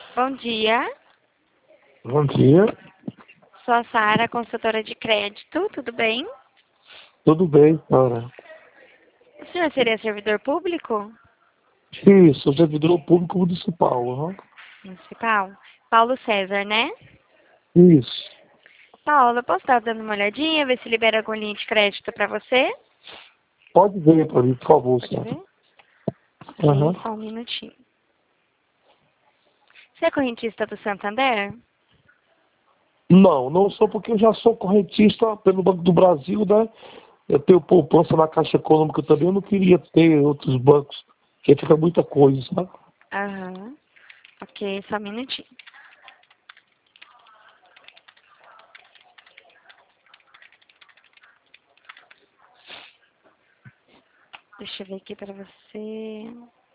Bom dia, Bom dia, sou a Sara, consultora de crédito, tudo bem? tudo bem, Sara? O senhor seria servidor público? Sim, sou servidor público municipal. Aham. Municipal? Paulo César, né? Isso, Paulo, eu posso estar dando uma olhadinha, ver se libera algum linha de crédito para você? pode ver para mim, por favor, Pode Sara. ver? Aham. Ok, só um minutinho. Você é correntista do Santander? Não, não sou porque eu já sou correntista pelo Banco do Brasil, né? Eu tenho poupança na Caixa Econômica também, eu não queria ter outros bancos, porque fica muita coisa, sabe? Aham. Ok, só um minutinho. Deixa eu ver aqui para você.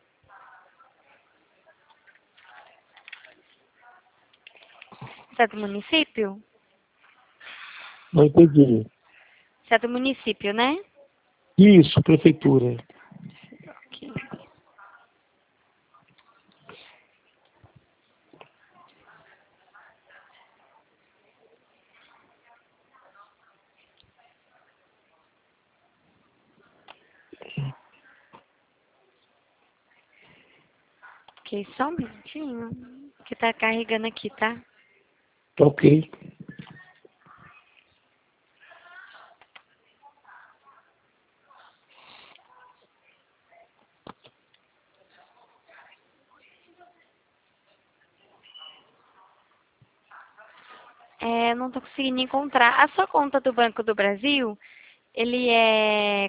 Você é do município? Não entendi. Você é do município, né? Isso, prefeitura. Ok. Ok, só um minutinho. Que tá carregando aqui, tá? Ok. É, não tô conseguindo encontrar. A sua conta do Banco do Brasil, ele é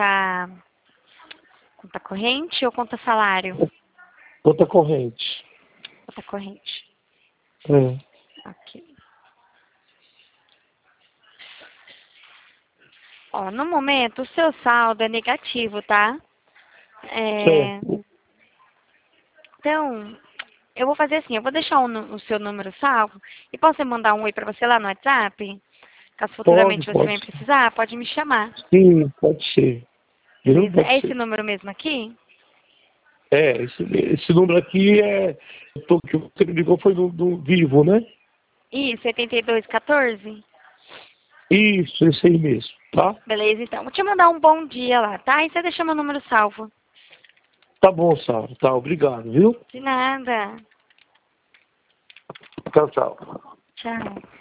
conta corrente ou conta salário? Conta corrente. Conta corrente. É. Ok. Ó, no momento, o seu saldo é negativo, tá? É, Certo. então, eu vou fazer assim, eu vou deixar o seu número salvo e posso mandar um oi pra você lá no WhatsApp? Caso Pode, futuramente você pode. venha precisar, pode me chamar. Sim, pode ser. Viu? Beleza? Pode É esse ser. número mesmo aqui? Esse número aqui é. Que você me ligou foi do Vivo, né? Isso, 8214? Isso, esse aí mesmo, tá? Beleza, então. Vou te mandar um bom dia lá, tá? E você deixa meu número salvo. Tá bom, Sara. Tá, obrigado, viu? De nada. Tchau, tchau. Tchau.